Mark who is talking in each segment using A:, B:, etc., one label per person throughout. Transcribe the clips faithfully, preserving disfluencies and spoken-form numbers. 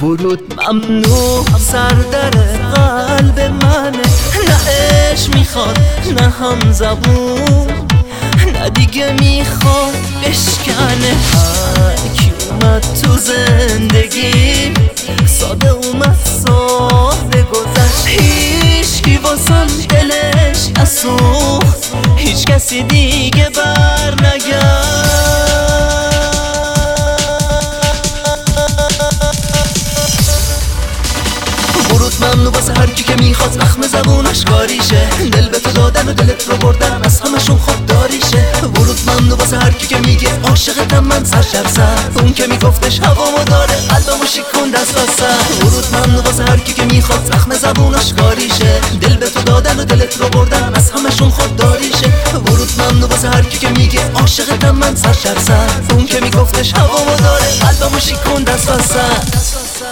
A: ورود ممنوع سر در قلب منه، نه عشق میخواد نه هم زبون، نه دیگه میخواد بشکنه. هر کی اومد تو زندگی ساده اومد ساده گذشت، هیچ کی واسم دلش نسوخت، هیچ کسی دیگه بر نگشت. ورود ممنوع واسه هر کی که میخواد زخم زبونش کاریشه، دل به تو دادن و دلت رو بردن از همشون خودداریشه. ورود ممنوع واسه هر کی که میگه عاشقتم من سر شب سر، اون که میگفتش هوامو داره قلبمو شکون دست و سر. ورود ممنوع واسه هر کی که میخواد زخم زبونش کاریشه، دل به تو دادن و دلت رو بردن از همشون خودداریشه. ورود ممنوع واسه هر کی که میگه عاشقتم من سر شب سر، اون که میگفتش هوامو داره قلبمو شکون دست و سر.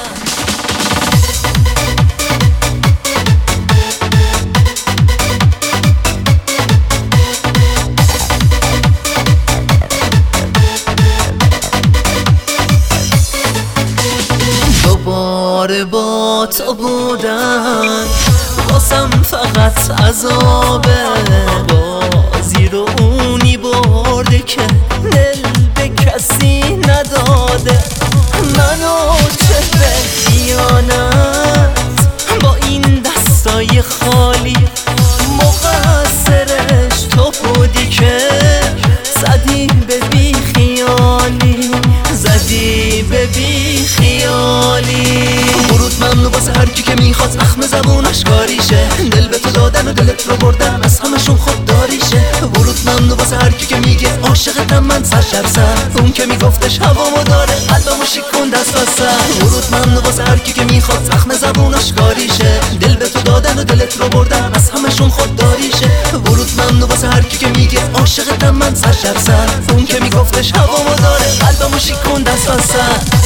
A: دوباره با تو بودن واسم فقط عذابه، بازی رو اونی برده که دل به کسی نداده. منو چه به خیانت با این دستای خالی، مقصرش تو بودی که زدی به بی خیالی، زدی به بی خیالی. ورود ممنوع واسه هر کی که میخواد زخم زبونش کاریشه، دل به تو دادن و دلت رو بردن از همشون خودداریشه. ورود ممنوع واسه هر کی که میگه عاشقتم من سر شب سر، اون که میگفتش هوامو داره قلبمو شکون دست و سر. ورود ممنوع واسه هر کی که میخواد زخم زبونش کاریشه، دل به تو دادن و دلت رو بردن از همشون خودداریشه. ورود ممنوع واسه هر کی که میگه عاشقتم من سر شب سر، اون که میگفتش هوامو داره قلبمو شکون دست و سر.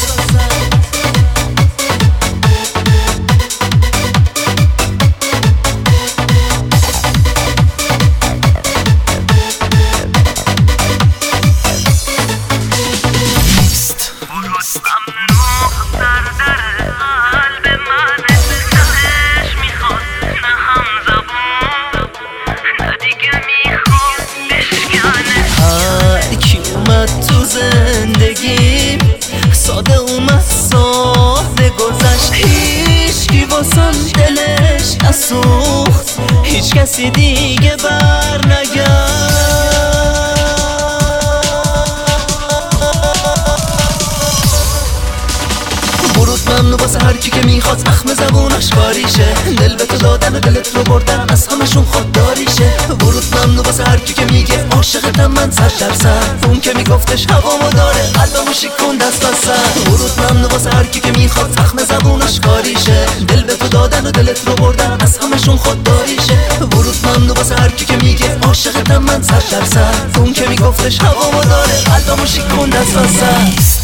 A: تو زندگی ساده اومد ساده گذشت، هیچ کی واسم دلش نسوخت، هیچ کسی دیگه بر نگشت. ورود ممنوع واسه هر کی که میخواد زخم زبونش کاریشه، دل به تو دادن و دلت رو بردن از همشون خودداریشه. ورود ممنوع واسه هر کی که میگه عاشقتم من سر شب سر، اون که میگفتش هوامو داره قلبمو شکون دست و سر. ورود ممنوع واسه هر کی که میخواد زخم زبونش کاریشه، دل به تو دادن و دلت رو بردن از همشون خودداریشه. ورود ممنوع واسه هر کی که میگه عاشقتم من سر شب سر، اون که میگفتش هوامو داره قلبمو شکون دست و سر.